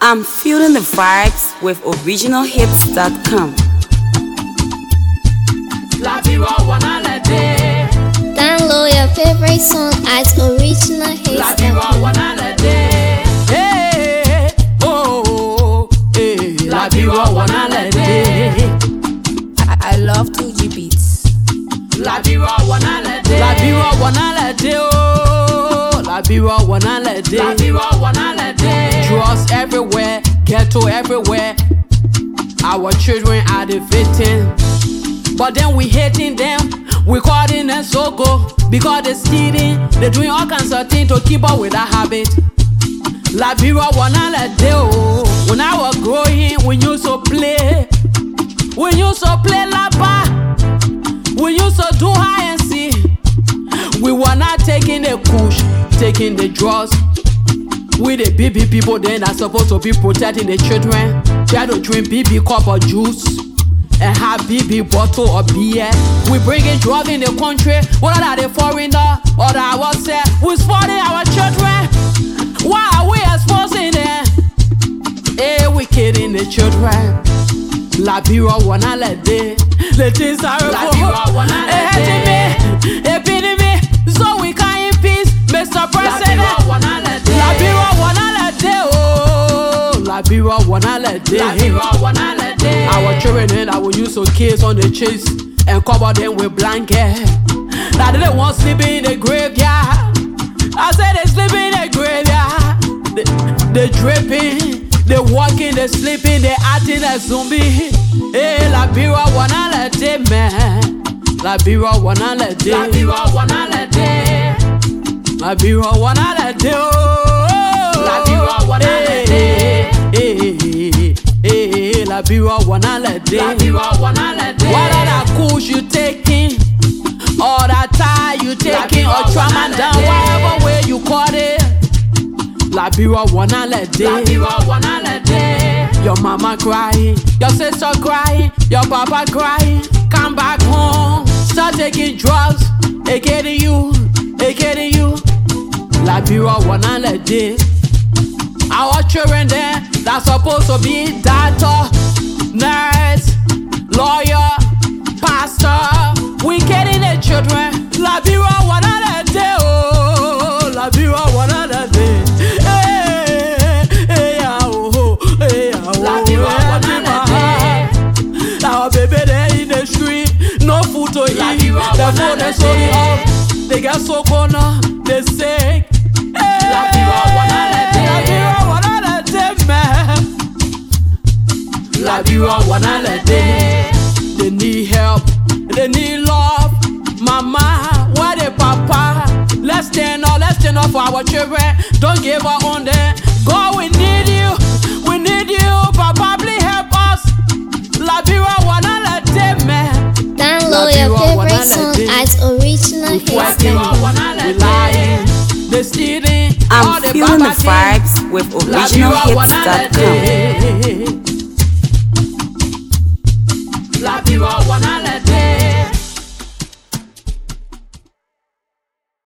I'm feeling the vibes with originalhits.com. Download your favorite song at originalhits.com. Hey, oh, hey, la biwa wana lede. I love 2G beats. La biwa wana lede. La biwa wana lede, oh. La biwa wana lede. La biwa wana lede. Drugs everywhere, ghetto everywhere. Our children are the victim, but then we hating them. We calling them so go because they stealing. They doing all kinds of things to keep up with that habit. La biwa wana lede, oh. When I was growing, we used to play. We used to play lapa. We used to do hide and seek. We were not taking the kush, taking the drugs. We the BB people then are supposed to be protecting the children. Try to drink BB cup of juice and have BB bottle of beer. We bringing drugs in the country. Whether that the foreigner or that I was say, we supporting our children. Why are we exposing them? Hey, we kidding the children. La biwa wana lede. Let it sorrow. La biwa wana lede. Epidemic, so we can in peace, Mr. President. La biwa wana lede, oh. La biwa wana lede. La biwa wana lede. Our children and our use of kids on the chase and cover them with blanket. Now they don't want sleeping in the graveyard. I said they sleeping in the graveyard. They dripping. They walking, they sleeping, they acting like zombie. Hey, la biwa wana lede, man. La biwa wana lede. La biwa wana lede. La biwa wana lede, oh. La biwa wana lede. Hey, la biwa wana lede. La biwa wana lede. What are that kush you taking? All that tie you taking? Or trauma down, whatever way you call it. La biwa wana lede. La biwa wana lede. Your mama crying, your sister crying, your papa crying. Come back home, start taking drugs. They getting you, they getting you. La biwa wana lede. Our children there, that's supposed to be doctor, nurse, lawyer, pastor. We getting the children. La biwa wana lede, oh. La biwa wana lede. Our baby there in the street, no food to eat. The phone is only off. They got so corner, they sick. La biwa wana lede, man. La biwa wana lede. They need help, they need love. Mama, where the papa? Let's stand up for our children. Don't give up on them. God, we need you, Papa, please help us. La biwa wana lede, man. Download your favorite song at originalhits.com. I'm feeling the vibes with originalhits.com. La biwa wana